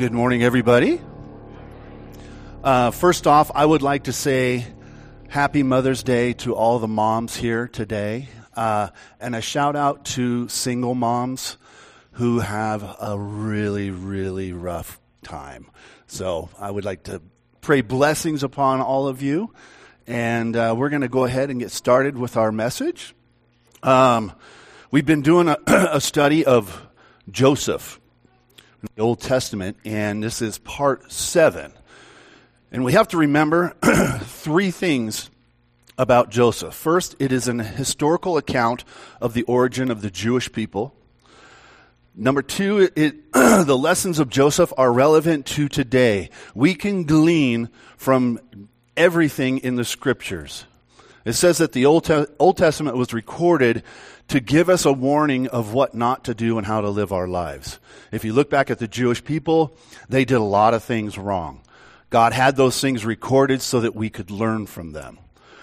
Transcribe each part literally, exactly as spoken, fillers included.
Good morning, everybody. Uh, first off, I would like to say Happy Mother's Day to all the moms here today. Uh, and a shout out to single moms who have a really, really rough time. So I would like to pray blessings upon all of you. And uh, we're going to go ahead and get started with our message. Um, we've been doing a, a study of Joseph in the Old Testament, and this is part seven. And we have to remember three things about Joseph. First, it is an historical account of the origin of the Jewish people. Number two, it, the lessons of Joseph are relevant to today. We can glean from everything in the Scriptures. It says that the Old, Te- Old Testament was recorded to give us a warning of what not to do and how to live our lives. If you look back at the Jewish people, they did a lot of things wrong. God had those things recorded so that we could learn from them.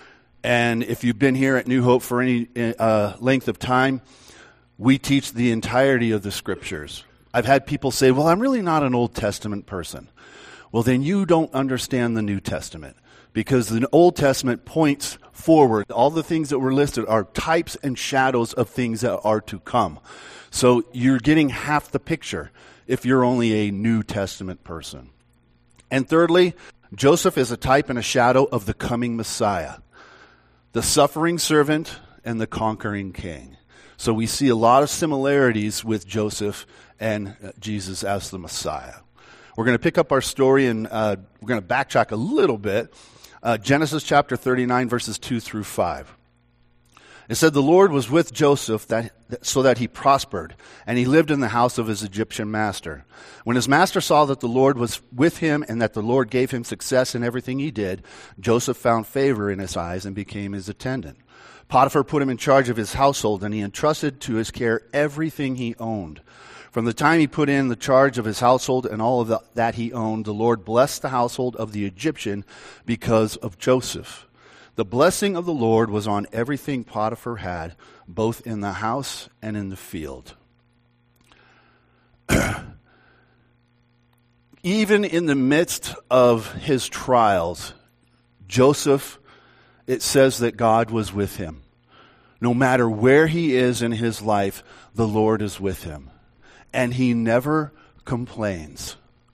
And if you've been here at New Hope for any uh, length of time, we teach the entirety of the Scriptures. I've had people say, well, I'm really not an Old Testament person. Well, then you don't understand the New Testament, because the Old Testament points forward. All the things that were listed are types and shadows of things that are to come. So you're getting half the picture if you're only a New Testament person. And thirdly, Joseph is a type and a shadow of the coming Messiah, the suffering servant and the conquering king. So we see a lot of similarities with Joseph and Jesus as the Messiah. We're going to pick up our story and uh, we're going to backtrack a little bit. Uh, Genesis chapter thirty-nine, verses two through five. It said, the Lord was with Joseph that, so that he prospered, and he lived in the house of his Egyptian master. When his master saw that the Lord was with him and that the Lord gave him success in everything he did, Joseph found favor in his eyes and became his attendant. Potiphar put him in charge of his household, and he entrusted to his care everything he owned. From the time he put in the charge of his household and all of the, that he owned, the Lord blessed the household of the Egyptian because of Joseph. The blessing of the Lord was on everything Potiphar had, both in the house and in the field. Even in the midst of his trials, Joseph, it says that God was with him. No matter where he is in his life, the Lord is with him. And he never complains.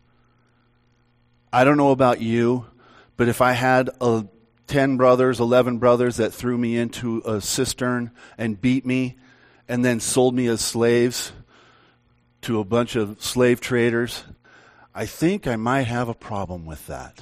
I don't know about you, but if I had a ten brothers, eleven brothers that threw me into a cistern and beat me and then sold me as slaves to a bunch of slave traders, I think I might have a problem with that.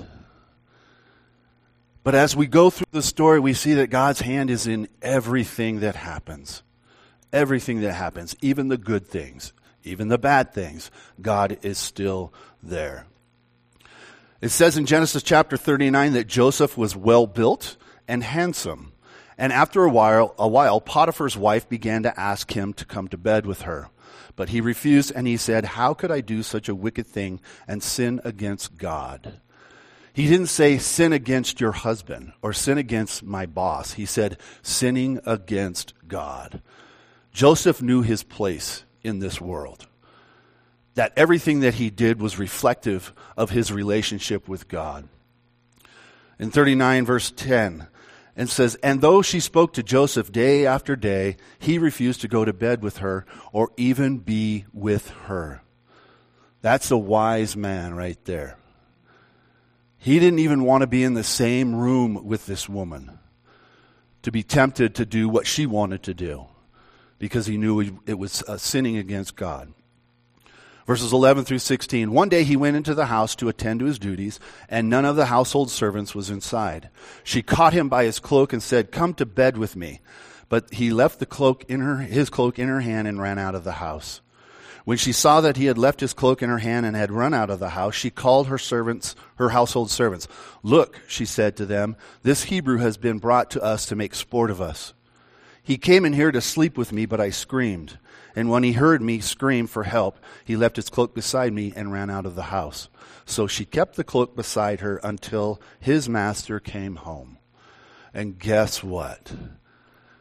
But as we go through the story, we see that God's hand is in everything that happens. Everything that happens, even the good things, even the bad things, God is still there. It says in Genesis chapter thirty-nine that Joseph was well built and handsome. And after a while, a while, Potiphar's wife began to ask him to come to bed with her. But he refused, and he said, how could I do such a wicked thing and sin against God? He didn't say sin against your husband or sin against my boss. He said sinning against God. Joseph knew his place in this world, that everything that he did was reflective of his relationship with God. In thirty-nine, verse ten, it says, and though she spoke to Joseph day after day, he refused to go to bed with her or even be with her. That's a wise man right there. He didn't even want to be in the same room with this woman to be tempted to do what she wanted to do because he knew it was uh, sinning against God. Verses eleven through sixteen, one day he went into the house to attend to his duties, and none of the household servants was inside. She caught him by his cloak and said, come to bed with me. But he left the cloak in her, his cloak in her hand and ran out of the house. When she saw that he had left his cloak in her hand and had run out of the house, she called her servants, her household servants. Look, she said to them, this Hebrew has been brought to us to make sport of us. He came in here to sleep with me, but I screamed. And when he heard me scream for help, he left his cloak beside me and ran out of the house. So she kept the cloak beside her until his master came home. And guess what?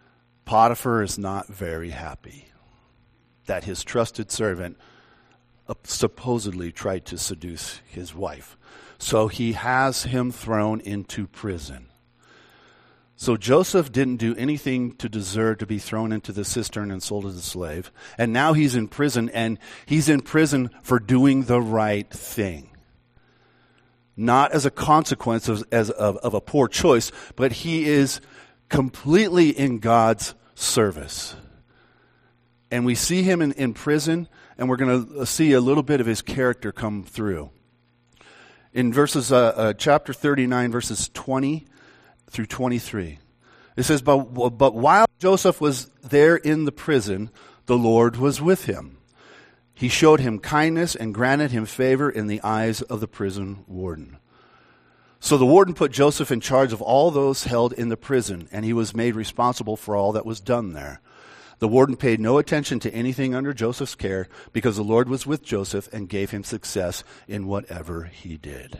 Potiphar is not very happy that his trusted servant supposedly tried to seduce his wife. So he has him thrown into prison. So Joseph didn't do anything to deserve to be thrown into the cistern and sold as a slave. And now he's in prison, and he's in prison for doing the right thing. Not as a consequence of, as of, of a poor choice, but he is completely in God's service. And we see him in, in prison, and we're going to see a little bit of his character come through. In verses, uh, uh, chapter thirty-nine, verses twenty through twenty-three. It says, but, but while Joseph was there in the prison, the Lord was with him. He showed him kindness and granted him favor in the eyes of the prison warden. So the warden put Joseph in charge of all those held in the prison, and he was made responsible for all that was done there. The warden paid no attention to anything under Joseph's care, because the Lord was with Joseph and gave him success in whatever he did.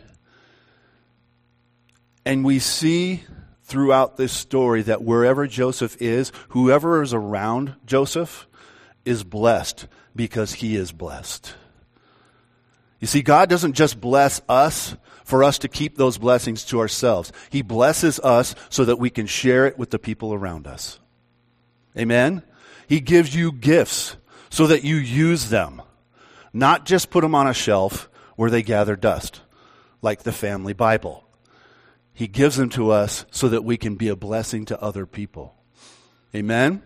And we see throughout this story that wherever Joseph is, whoever is around Joseph is blessed because he is blessed. You see, God doesn't just bless us for us to keep those blessings to ourselves. He blesses us so that we can share it with the people around us. Amen? He gives you gifts so that you use them, not just put them on a shelf where they gather dust, like the family Bible. He gives them to us so that we can be a blessing to other people. Amen?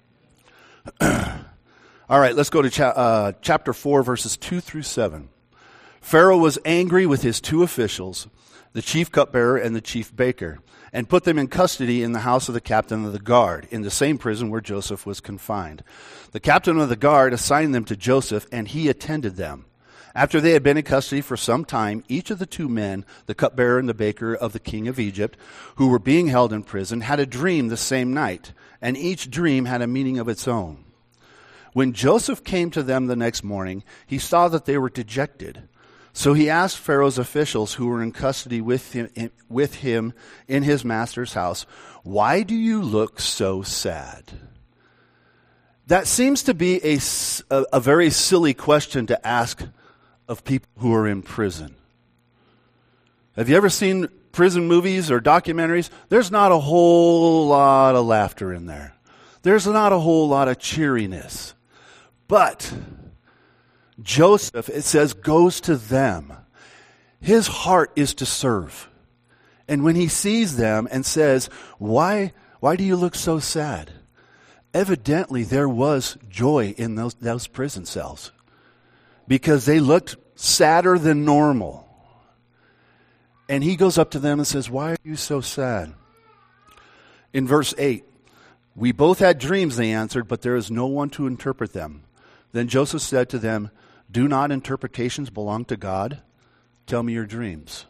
All right, let's go to cha- uh, chapter four, verses two through seven. Pharaoh was angry with his two officials, the chief cupbearer and the chief baker, and put them in custody in the house of the captain of the guard, in the same prison where Joseph was confined. The captain of the guard assigned them to Joseph, and he attended them. After they had been in custody for some time, each of the two men, the cupbearer and the baker of the king of Egypt, who were being held in prison, had a dream the same night, and each dream had a meaning of its own. When Joseph came to them the next morning, he saw that they were dejected. So he asked Pharaoh's officials who were in custody with him, with him in his master's house, "Why do you look so sad?" That seems to be a, a, a very silly question to ask of people who are in prison. Have you ever seen prison movies or documentaries? There's not a whole lot of laughter in there. There's not a whole lot of cheeriness. But Joseph, it says, goes to them. His heart is to serve. And when he sees them and says, why, why do you look so sad? Evidently there was joy in those, those prison cells, because they looked sadder than normal. And he goes up to them and says, "Why are you so sad?" In verse eight, "We both had dreams," they answered, "but there is no one to interpret them." Then Joseph said to them, "Do not interpretations belong to God? Tell me your dreams."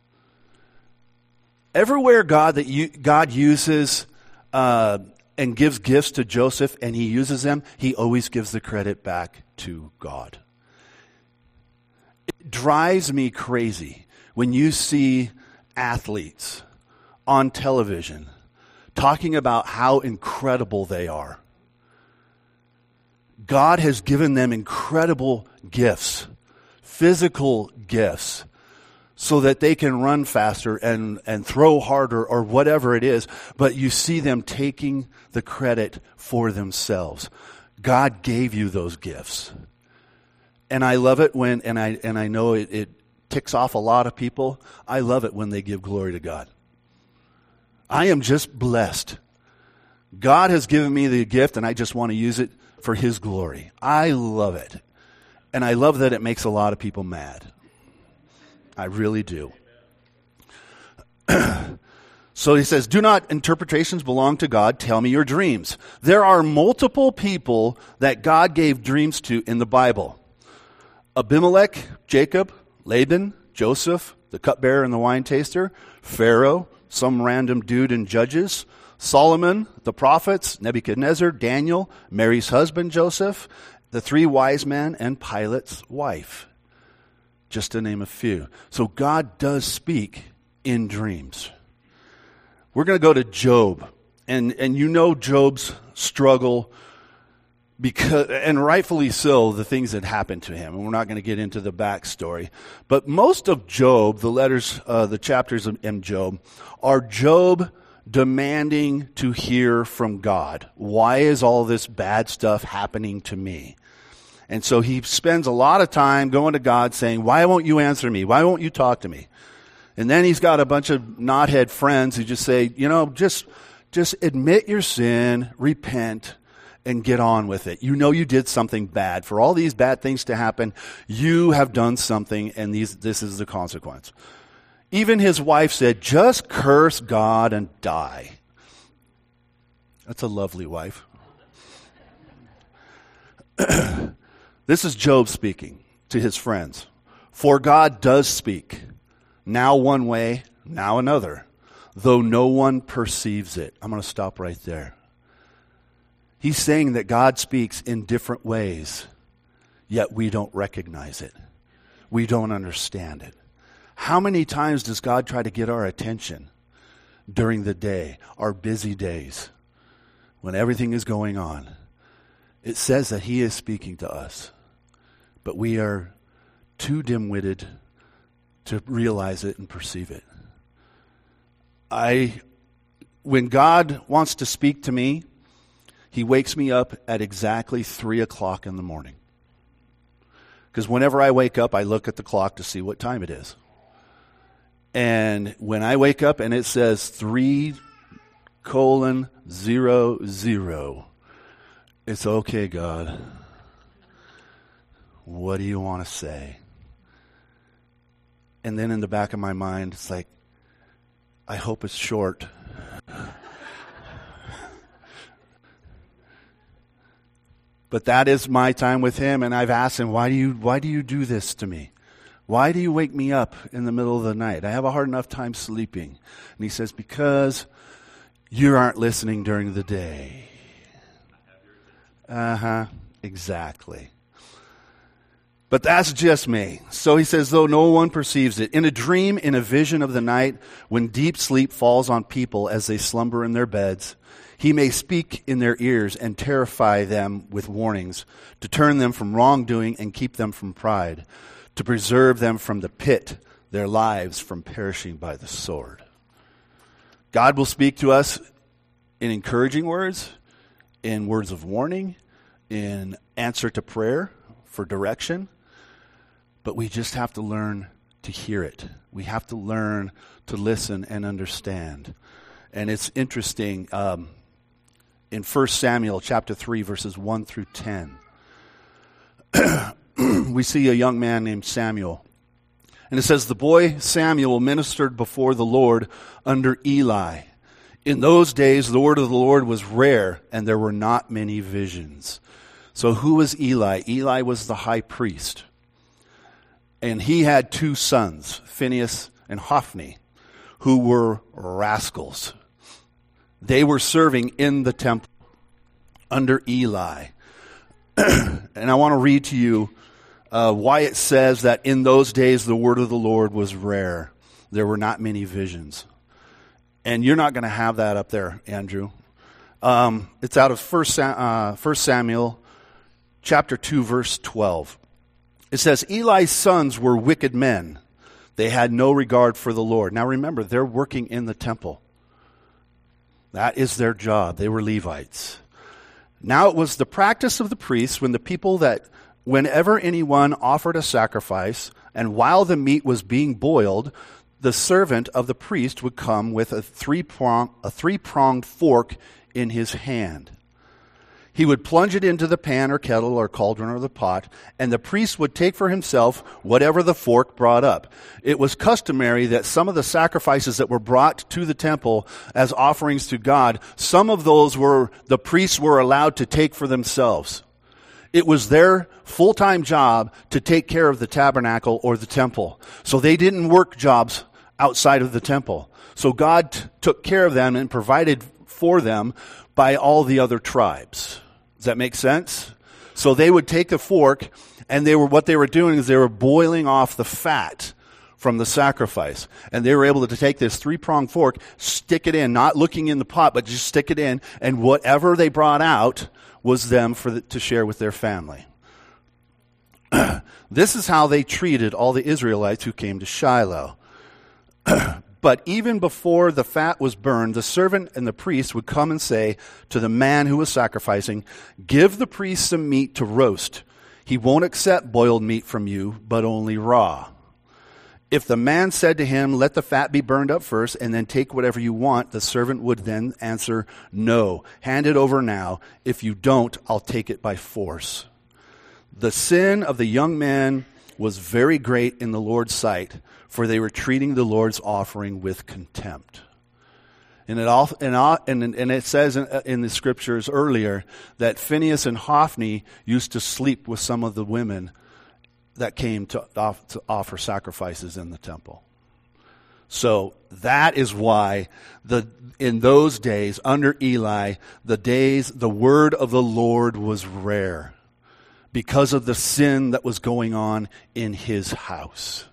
Everywhere God that you, God uses uh, and gives gifts to Joseph, and he uses them, he always gives the credit back to God. It drives me crazy when you see athletes on television talking about how incredible they are. God has given them incredible gifts, physical gifts, so that they can run faster and, and throw harder or whatever it is, but you see them taking the credit for themselves. God gave you those gifts. And I love it when, and I and I know it, it ticks off a lot of people, I love it when they give glory to God. I am just blessed. God has given me the gift, and I just want to use it for His glory. I love it. And I love that it makes a lot of people mad. I really do. So he says, "Do not interpretations belong to God? Tell me your dreams." There are multiple people that God gave dreams to in the Bible. Abimelech, Jacob, Laban, Joseph, the cupbearer and the wine taster, Pharaoh, some random dude in Judges, Solomon, the prophets, Nebuchadnezzar, Daniel, Mary's husband Joseph, the three wise men, and Pilate's wife. Just to name a few. So God does speak in dreams. We're going to go to Job. And, and you know Job's struggle Because, and rightfully so, the things that happened to him. And we're not going to get into the backstory. But most of Job, the letters, uh, the chapters in Job, are Job demanding to hear from God. Why is all this bad stuff happening to me? And so he spends a lot of time going to God saying, why won't you answer me? Why won't you talk to me? And then he's got a bunch of knothead friends who just say, you know, just, just admit your sin, repent, and get on with it. You know you did something bad. For all these bad things to happen, you have done something, and these, this is the consequence. Even his wife said, just curse God and die. That's a lovely wife. This is Job speaking to his friends. For God does speak, now one way, now another, though no one perceives it. I'm going to stop right there. He's saying that God speaks in different ways, yet we don't recognize it. We don't understand it. How many times does God try to get our attention during the day, our busy days, when everything is going on? It says that he is speaking to us, but we are too dim-witted to realize it and perceive it. I, when God wants to speak to me, he wakes me up at exactly three o'clock in the morning. Because whenever I wake up, I look at the clock to see what time it is. And when I wake up and it says three colon zero zero, it's okay, God. What do you want to say? And then in the back of my mind, it's like, I hope it's short. But that is my time with him, and I've asked him, why do you why do you do this to me? Why do you wake me up in the middle of the night? I have a hard enough time sleeping. And he says, because you aren't listening during the day. Uh-huh, exactly. But that's just me. So he says, though no one perceives it. In a dream, in a vision of the night, when deep sleep falls on people as they slumber in their beds, he may speak in their ears and terrify them with warnings, to turn them from wrongdoing and keep them from pride, to preserve them from the pit, their lives from perishing by the sword. God will speak to us in encouraging words, in words of warning, in answer to prayer for direction, but we just have to learn to hear it. We have to learn to listen and understand. And it's interesting, um, in First Samuel chapter three, verses one through ten, we see a young man named Samuel. And it says, the boy Samuel ministered before the Lord under Eli. In those days, the word of the Lord was rare, and there were not many visions. So who was Eli? Eli was the high priest. And he had two sons, Phinehas and Hophni, who were rascals. They were serving in the temple under Eli. And I want to read to you uh, why it says that in those days the word of the Lord was rare. There were not many visions. And you're not going to have that up there, Andrew. Um, it's out of First uh, First Samuel chapter two, verse twelve. It says, Eli's sons were wicked men. They had no regard for the Lord. Now remember, they're working in the temple. That is their job. They were Levites. Now it was the practice of the priests when the people that whenever anyone offered a sacrifice, and while the meat was being boiled, the servant of the priest would come with a three-prong, a three-pronged fork in his hand. He would plunge it into the pan or kettle or cauldron or the pot, and the priest would take for himself whatever the fork brought up. It was customary that some of the sacrifices that were brought to the temple as offerings to God, some of those were the priests were allowed to take for themselves. It was their full-time job to take care of the tabernacle or the temple. So they didn't work jobs outside of the temple. So God t- took care of them and provided for them by all the other tribes. Does that make sense? So they would take a fork, and they were what they were doing is they were boiling off the fat from the sacrifice. And they were able to take this three-pronged fork, stick it in, not looking in the pot, but just stick it in, and whatever they brought out was them for the, to share with their family. This is how they treated all the Israelites who came to Shiloh. But even before the fat was burned, the servant and the priest would come and say to the man who was sacrificing, "Give the priest some meat to roast. He won't accept boiled meat from you, but only raw." If the man said to him, "Let the fat be burned up first, and then take whatever you want," the servant would then answer, "No, hand it over now. If you don't, I'll take it by force." The sin of the young men was very great in the Lord's sight, for they were treating the Lord's offering with contempt. And it, all, and, and, and it says in, in the scriptures earlier that Phinehas and Hophni used to sleep with some of the women that came to, off, to offer sacrifices in the temple. So that is why the in those days, under Eli, the days, the word of the Lord was rare, because of the sin that was going on in his house.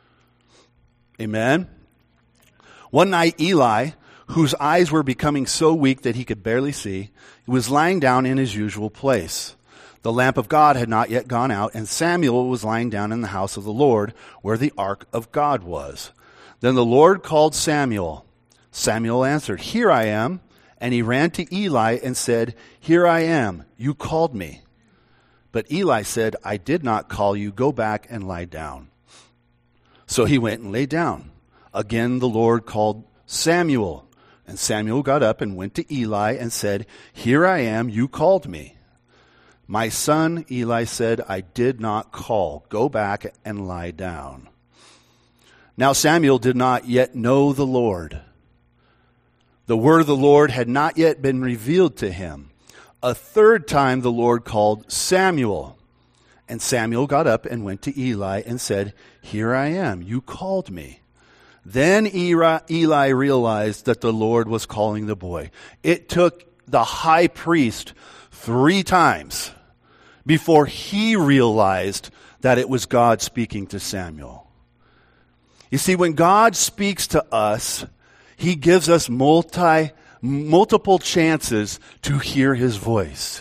Amen? One night, Eli, whose eyes were becoming so weak that he could barely see, was lying down in his usual place. The lamp of God had not yet gone out, and Samuel was lying down in the house of the Lord, where the ark of God was. Then the Lord called Samuel. Samuel answered, "Here I am." And he ran to Eli and said, "Here I am. You called me." But Eli said, "I did not call you. Go back and lie down." So he went and lay down. Again the Lord called Samuel. And Samuel got up and went to Eli and said, "Here I am. You called me." "My son," Eli said, "I did not call. Go back and lie down." Now Samuel did not yet know the Lord. The word of the Lord had not yet been revealed to him. A third time the Lord called Samuel. And Samuel got up and went to Eli and said, "Here I am. You called me." Then Eli realized that the Lord was calling the boy. It took the high priest three times before he realized that it was God speaking to Samuel. You see, when God speaks to us, he gives us multi multiple chances to hear his voice.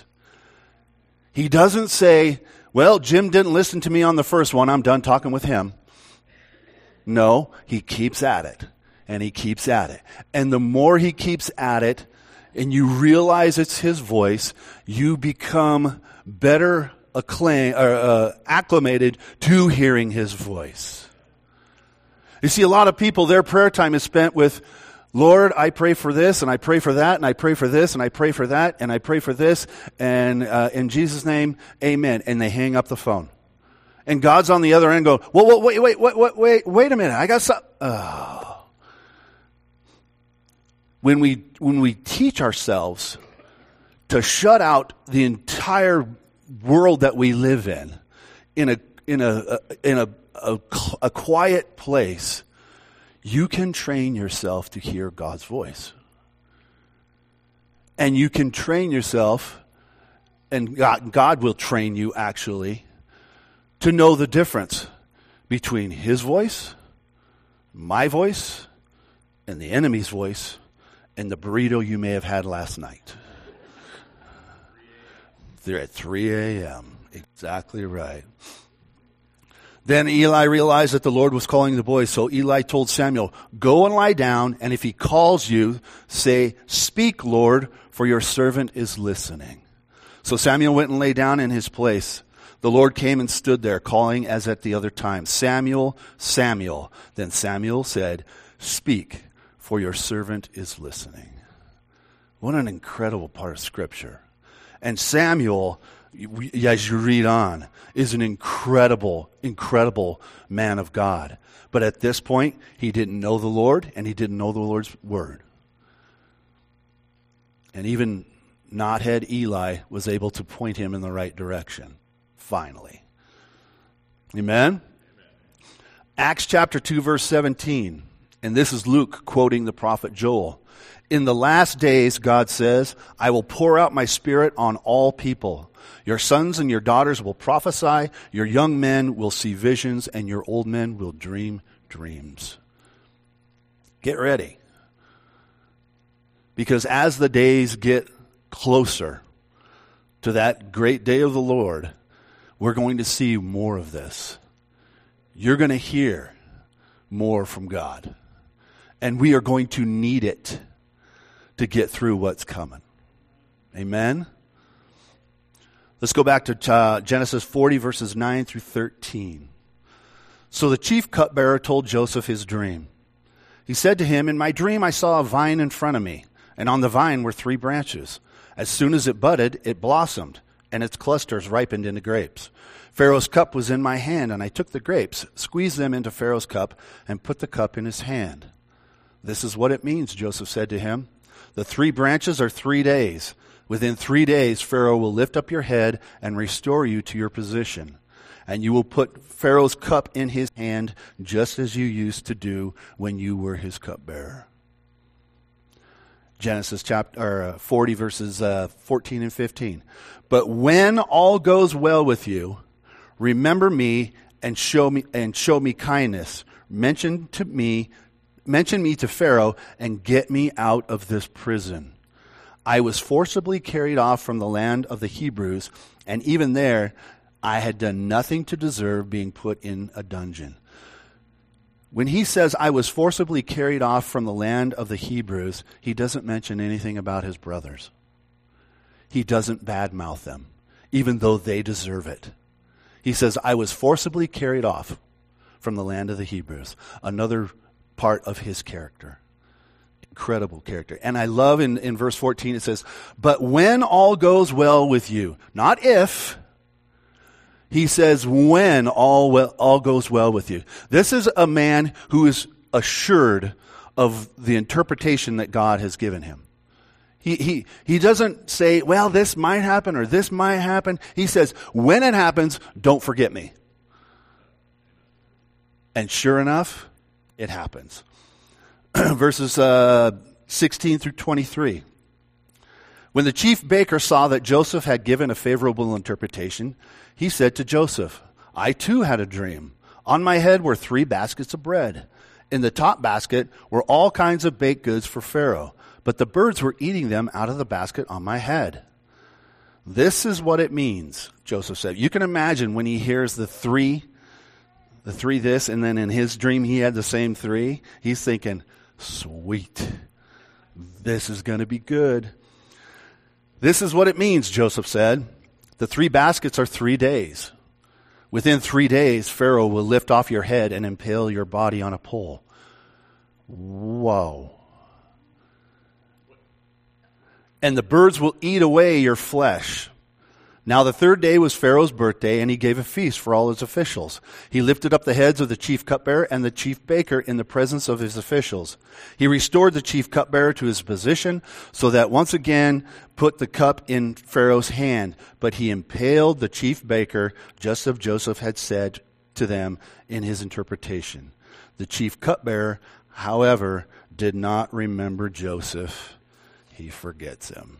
He doesn't say, "Well, Jim didn't listen to me on the first one. I'm done talking with him." No, he keeps at it, and he keeps at it. And the more he keeps at it, and you realize it's his voice, you become better acclaim, or, uh, acclimated to hearing his voice. You see, a lot of people, their prayer time is spent with, "Lord, I pray for this, and I pray for that, and I pray for this, and I pray for that, and I pray for this, and uh, in Jesus' name, amen." And they hang up the phone. And God's on the other end going, "Well, wait, wait, wait, wait, wait, wait a minute. I got some." Oh. When we when we teach ourselves to shut out the entire world that we live in, in a in a in a a, a quiet place, you can train yourself to hear God's voice. And you can train yourself, and God, God will train you actually, to know the difference between his voice, my voice, and the enemy's voice, and the burrito you may have had last night. They're at three a.m. Exactly right. Then Eli realized that the Lord was calling the boy, so Eli told Samuel, "Go and lie down, and if he calls you, say, 'Speak, Lord, for your servant is listening.'" So Samuel went and lay down in his place. The Lord came and stood there, calling as at the other time, "Samuel, Samuel." Then Samuel said, "Speak, for your servant is listening." What an incredible part of Scripture. And Samuel, as you read on, is an incredible, incredible man of God. But at this point, he didn't know the Lord, and he didn't know the Lord's word. And even knothead Eli was able to point him in the right direction, finally. Amen? Amen. Acts chapter two, verse seventeen. And this is Luke quoting the prophet Joel. "In the last days," God says, "I will pour out my spirit on all people. Your sons and your daughters will prophesy, your young men will see visions, and your old men will dream dreams." Get ready. Because as the days get closer to that great day of the Lord, we're going to see more of this. You're going to hear more from God. And we are going to need it to get through what's coming. Amen? Let's go back to uh, Genesis forty, verses nine through thirteen. So the chief cupbearer told Joseph his dream. He said to him, "In my dream I saw a vine in front of me, and on the vine were three branches. As soon as it budded, it blossomed, and its clusters ripened into grapes. Pharaoh's cup was in my hand, and I took the grapes, squeezed them into Pharaoh's cup, and put the cup in his hand." "This is what it means," Joseph said to him. "The three branches are three days. Within three days, Pharaoh will lift up your head and restore you to your position. And you will put Pharaoh's cup in his hand, just as you used to do when you were his cupbearer." Genesis chapter or forty, verses uh, fourteen and fifteen. "But when all goes well with you, remember me and show me and show me kindness. Mention to me, mention me to Pharaoh, and get me out of this prison. I was forcibly carried off from the land of the Hebrews, and even there I had done nothing to deserve being put in a dungeon." When he says, "I was forcibly carried off from the land of the Hebrews," he doesn't mention anything about his brothers. He doesn't badmouth them, even though they deserve it. He says, "I was forcibly carried off from the land of the Hebrews." Another part of his character. Incredible character. And I love in, in verse fourteen, it says, "But when all goes well with you," not if. He says, when all well, all goes well with you. This is a man who is assured of the interpretation that God has given him. He, he, he doesn't say, well, this might happen or this might happen. He says, when it happens, don't forget me. And sure enough, it happens. Verses uh, sixteen through twenty-three. When the chief baker saw that Joseph had given a favorable interpretation, he said to Joseph, "I too had a dream. On my head were three baskets of bread. In the top basket were all kinds of baked goods for Pharaoh, but the birds were eating them out of the basket on my head." "This is what it means," Joseph said. You can imagine when he hears the three, the three this, and then in his dream he had the same three. He's thinking, sweet, this is going to be good. "This is what it means," Joseph said. "The three baskets are three days. Within three days, Pharaoh will lift off your head and impale your body on a pole." Whoa. "And the birds will eat away your flesh. Now the third day was Pharaoh's birthday, and he gave a feast for all his officials. He lifted up the heads of the chief cupbearer and the chief baker in the presence of his officials. He restored the chief cupbearer to his position, so that once again put the cup in Pharaoh's hand. But he impaled the chief baker, just as Joseph had said to them in his interpretation. The chief cupbearer, however, did not remember Joseph. He forgets him."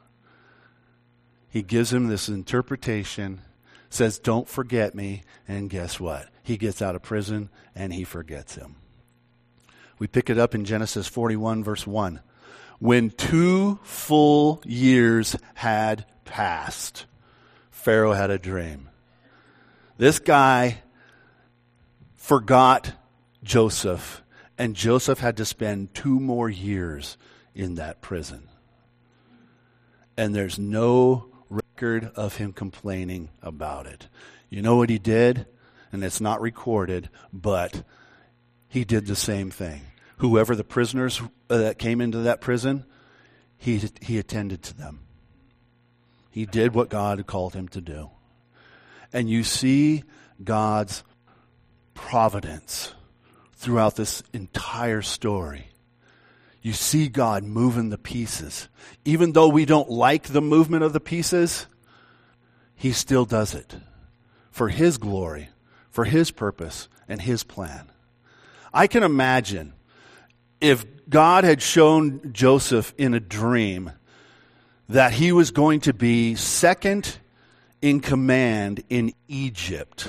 He gives him this interpretation, says, "Don't forget me," and guess what? He gets out of prison and he forgets him. We pick it up in Genesis forty-one, verse one. "When two full years had passed, Pharaoh had a dream." This guy forgot Joseph, and Joseph had to spend two more years in that prison. And there's no record of him complaining about it. You know what he did? And it's not recorded, but he did the same thing. Whoever the prisoners that came into that prison, he he attended to them. He did what God had called him to do. And you see God's providence throughout this entire story. You see God moving the pieces. Even though we don't like the movement of the pieces, he still does it for his glory, for his purpose, and his plan. I can imagine if God had shown Joseph in a dream that he was going to be second in command in Egypt,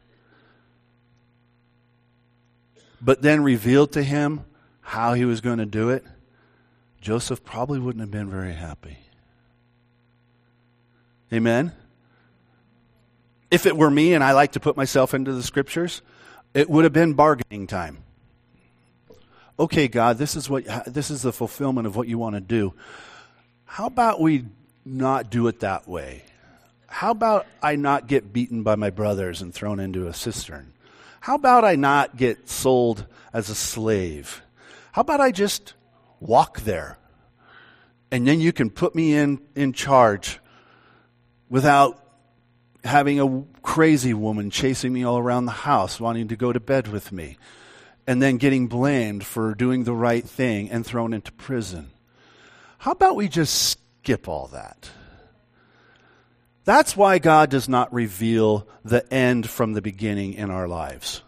but then revealed to him how he was going to do it, Joseph probably wouldn't have been very happy. Amen? If it were me and I like to put myself into the scriptures, it would have been bargaining time. Okay, God, this is what this is the fulfillment of what you want to do. How about we not do it that way? How about I not get beaten by my brothers and thrown into a cistern? How about I not get sold as a slave? How about I just walk there? And then you can put me in, in charge without having a crazy woman chasing me all around the house, wanting to go to bed with me, and then getting blamed for doing the right thing and thrown into prison. How about we just skip all that? That's why God does not reveal the end from the beginning in our lives.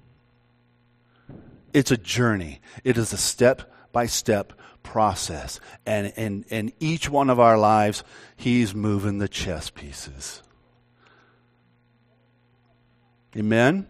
It's a journey. It is a step-by-step process. And in and each one of our lives, He's moving the chess pieces. Amen?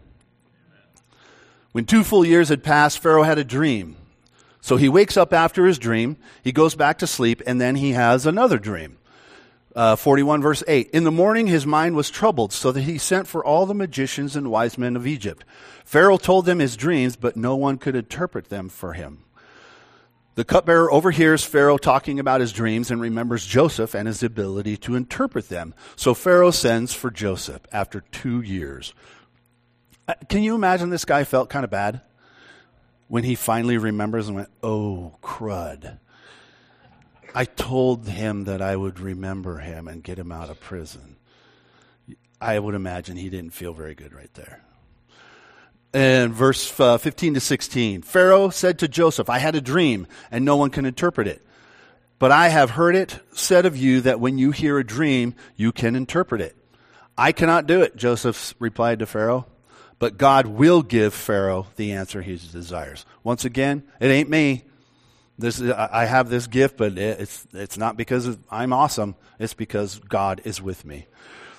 When two full years had passed, Pharaoh had a dream. So he wakes up after his dream, he goes back to sleep, and then he has another dream. Uh, forty-one verse eight. In the morning his mind was troubled, so that he sent for all the magicians and wise men of Egypt. Pharaoh told them his dreams, but no one could interpret them for him. The cupbearer overhears Pharaoh talking about his dreams and remembers Joseph and his ability to interpret them. So Pharaoh sends for Joseph after two years. Can you imagine this guy felt kind of bad when he finally remembers and went, oh, crud. I told him that I would remember him and get him out of prison. I would imagine he didn't feel very good right there. And verse uh, fifteen to sixteen, Pharaoh said to Joseph, I had a dream and no one can interpret it. But I have heard it said of you that when you hear a dream, you can interpret it. I cannot do it, Joseph replied to Pharaoh. But God will give Pharaoh the answer he desires. Once again, it ain't me. This is, I have this gift, but it's it's not because I'm awesome. It's because God is with me.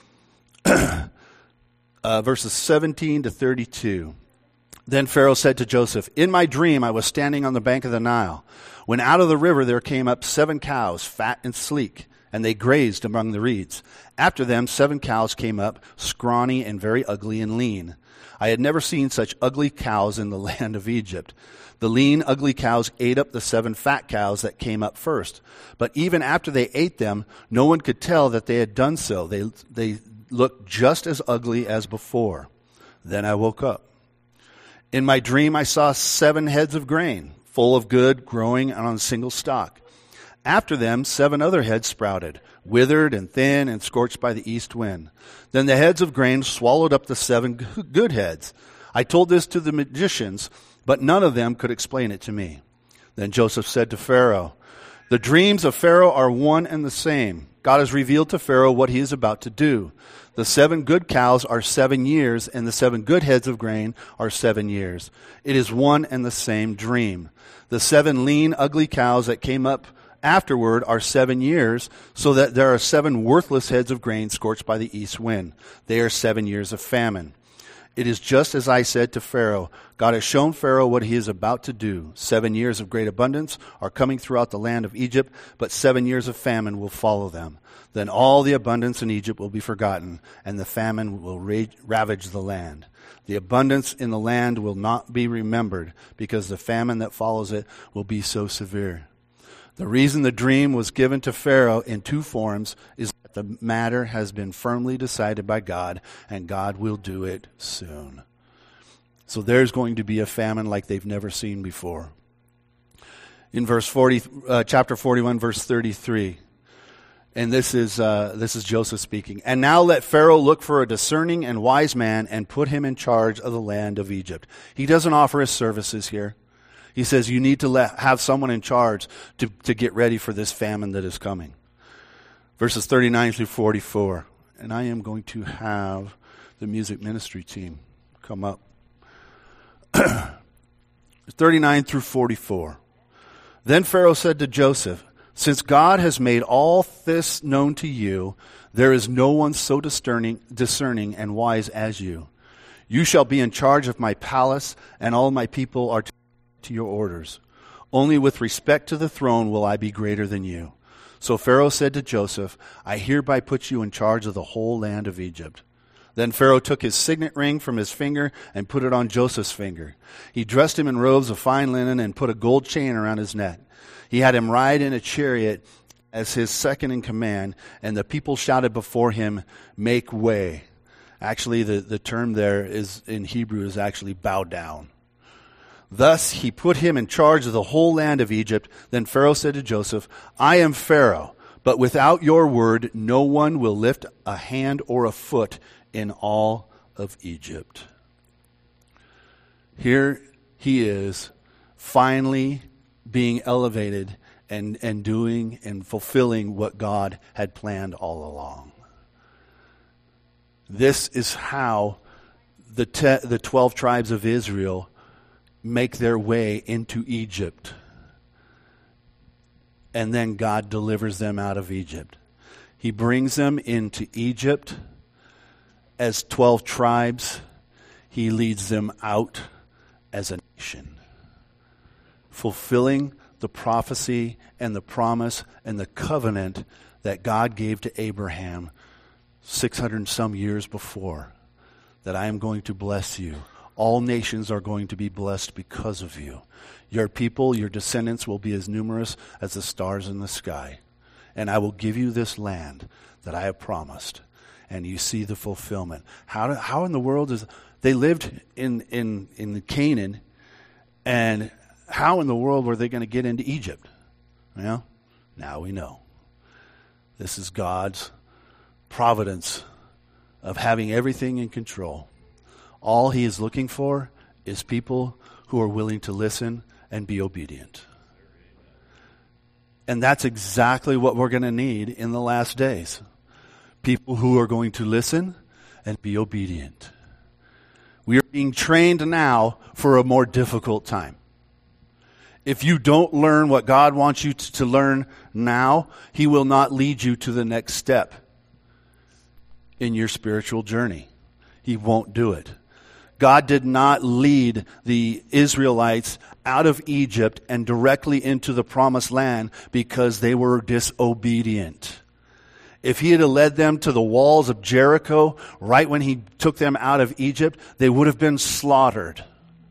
uh, verses seventeen to thirty-two. Then Pharaoh said to Joseph, in my dream I was standing on the bank of the Nile, when out of the river there came up seven cows, fat and sleek, and they grazed among the reeds. After them seven cows came up, scrawny and very ugly and lean. I had never seen such ugly cows in the land of Egypt. The lean, ugly cows ate up the seven fat cows that came up first. But even after they ate them, no one could tell that they had done so. They, they looked just as ugly as before. Then I woke up. In my dream, I saw seven heads of grain, full of good, growing on a single stalk. After them, seven other heads sprouted, withered and thin and scorched by the east wind. Then the heads of grain swallowed up the seven good heads. I told this to the magicians, but none of them could explain it to me. Then Joseph said to Pharaoh, the dreams of Pharaoh are one and the same. God has revealed to Pharaoh what he is about to do. The seven good cows are seven years, and the seven good heads of grain are seven years. It is one and the same dream. The seven lean, ugly cows that came up afterward are seven years, so that there are seven worthless heads of grain scorched by the east wind. They are seven years of famine. It is just as I said to Pharaoh. God has shown Pharaoh what he is about to do. Seven years of great abundance are coming throughout the land of Egypt, but seven years of famine will follow them. Then all the abundance in Egypt will be forgotten, and the famine will rage, ravage the land. The abundance in the land will not be remembered, because the famine that follows it will be so severe. The reason the dream was given to Pharaoh in two forms is that the matter has been firmly decided by God, and God will do it soon. So there's going to be a famine like they've never seen before. In verse forty, uh, chapter forty-one, verse thirty-three, and this is uh, this is Joseph speaking. And now let Pharaoh look for a discerning and wise man and put him in charge of the land of Egypt. He doesn't offer his services here. He says you need to let, have someone in charge to, to get ready for this famine that is coming. Verses thirty-nine through forty-four. And I am going to have the music ministry team come up. thirty-nine through forty-four. Then Pharaoh said to Joseph, since God has made all this known to you, there is no one so discerning, discerning and wise as you. You shall be in charge of my palace, and all my people are to to your orders. Only with respect to the throne will I be greater than you. So Pharaoh said to Joseph, I hereby put you in charge of the whole land of Egypt. Then Pharaoh took his signet ring from his finger and put it on Joseph's finger. He dressed him in robes of fine linen and put a gold chain around his neck. He had him ride in a chariot as his second in command, and the people shouted before him, make way. Actually, the, the term there is in Hebrew is actually bow down. Thus he put him in charge of the whole land of Egypt. Then Pharaoh said to Joseph, I am Pharaoh, but without your word no one will lift a hand or a foot in all of Egypt. Here he is, finally being elevated and, and doing and fulfilling what God had planned all along. This is how the te- the twelve tribes of Israel make their way into Egypt. And then God delivers them out of Egypt. He brings them into Egypt as twelve tribes. He leads them out as a nation, fulfilling the prophecy and the promise and the covenant that God gave to Abraham six hundred and some years before, that I am going to bless you. All nations are going to be blessed because of you. Your people, your descendants will be as numerous as the stars in the sky. And I will give you this land that I have promised. And you see the fulfillment. How do, how in the world is... They lived in, in, in Canaan, and how in the world were they going to get into Egypt? Well, now we know. This is God's providence of having everything in control. All he is looking for is people who are willing to listen and be obedient. And that's exactly what we're going to need in the last days. People who are going to listen and be obedient. We are being trained now for a more difficult time. If you don't learn what God wants you to learn now, he will not lead you to the next step in your spiritual journey. He won't do it. God did not lead the Israelites out of Egypt and directly into the promised land because they were disobedient. If he had led them to the walls of Jericho right when he took them out of Egypt, they would have been slaughtered.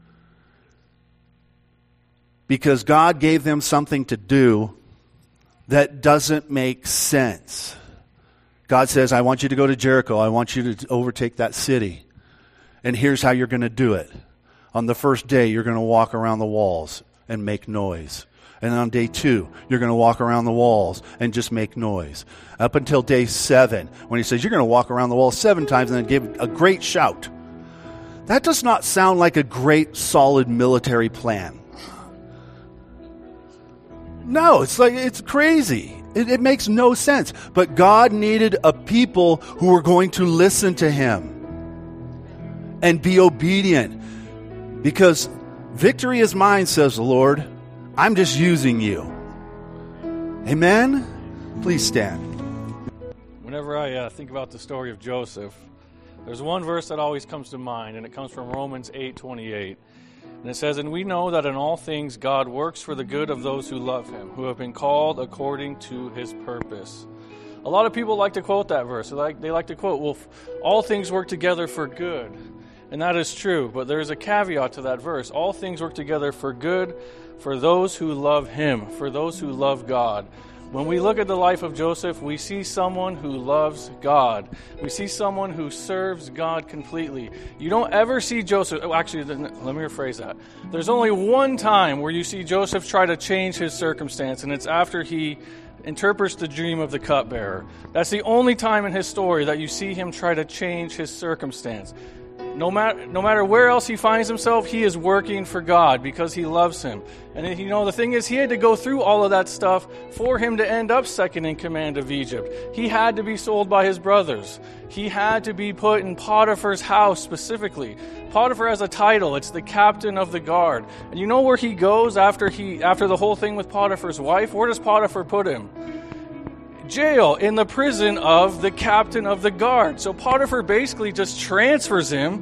Because God gave them something to do that doesn't make sense. God says, I want you to go to Jericho. I want you to overtake that city. And here's how you're going to do it. On the first day, you're going to walk around the walls and make noise. And on day two, you're going to walk around the walls and just make noise. Up until day seven, when he says you're going to walk around the walls seven times and then give a great shout. That does not sound like a great, solid military plan. No, it's like, it's crazy. It, it makes no sense. But God needed a people who were going to listen to him and be obedient. Because victory is mine, says the Lord. I'm just using you. Amen? Please stand. Whenever I uh, think about the story of Joseph, there's one verse that always comes to mind, and it comes from Romans eight twenty-eight. And it says, and we know that in all things God works for the good of those who love him, who have been called according to his purpose. A lot of people like to quote that verse. They like, they like to quote, well, all things work together for good. And that is true, but there's a caveat to that verse. All things work together for good for those who love him, for those who love God. When we look at the life of Joseph, we see someone who loves God. We see someone who serves God completely. You don't ever see Joseph... Oh, actually, let me rephrase that. There's only one time where you see Joseph try to change his circumstance, and it's after he interprets the dream of the cupbearer. That's the only time in his story that you see him try to change his circumstance. No matter, no matter where else he finds himself, he is working for God because he loves him. And you know, the thing is, he had to go through all of that stuff for him to end up second in command of Egypt. He had to be sold by his brothers. He had to be put in Potiphar's house specifically. Potiphar has a title. It's the captain of the guard. And you know where he goes after he after the whole thing with Potiphar's wife? Where does Potiphar put him? Jail, in the prison of the captain of the guard. So Potiphar basically just transfers him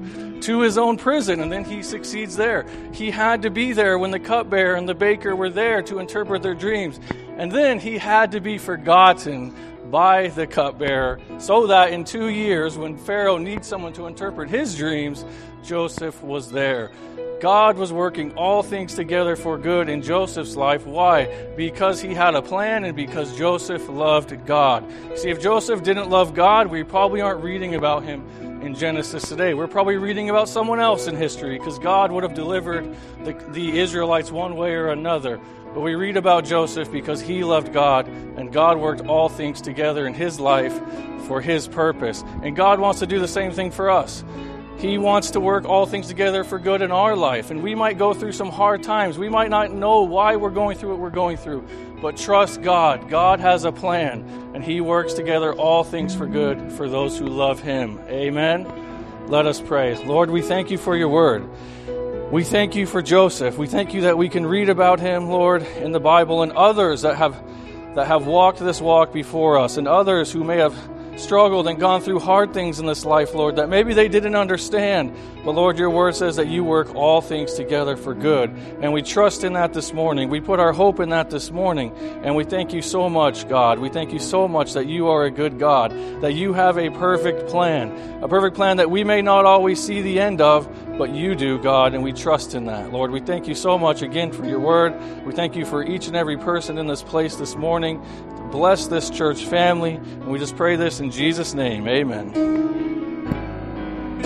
to his own prison, and then he succeeds there. He had to be there when the cupbearer and the baker were there to interpret their dreams. And then he had to be forgotten by the cupbearer, so that in two years, when Pharaoh needs someone to interpret his dreams, Joseph was there. God was working all things together for good in Joseph's life. Why? Because he had a plan and because Joseph loved God. See, if Joseph didn't love God, we probably aren't reading about him in Genesis today. We're probably reading about someone else in history, because God would have delivered the, the Israelites one way or another. But we read about Joseph because he loved God, and God worked all things together in his life for his purpose. And God wants to do the same thing for us. He wants to work all things together for good in our life. And we might go through some hard times. We might not know why we're going through what we're going through. But trust God. God has a plan, and he works together all things for good for those who love him. Amen. Let us pray. Lord, we thank you for your word. We thank you for Joseph. We thank you that we can read about him, Lord, in the Bible, and others that have that have walked this walk before us, and others who may have struggled and gone through hard things in this life, Lord, that maybe they didn't understand. But Lord, your word says that you work all things together for good. And we trust in that this morning. We put our hope in that this morning. And we thank you so much, God. We thank you so much that you are a good God, that you have a perfect plan, a perfect plan that we may not always see the end of, but you do, God, and we trust in that. Lord, we thank you so much again for your word. We thank you for each and every person in this place this morning. Bless this church family, and we just pray this in Jesus' name. Amen.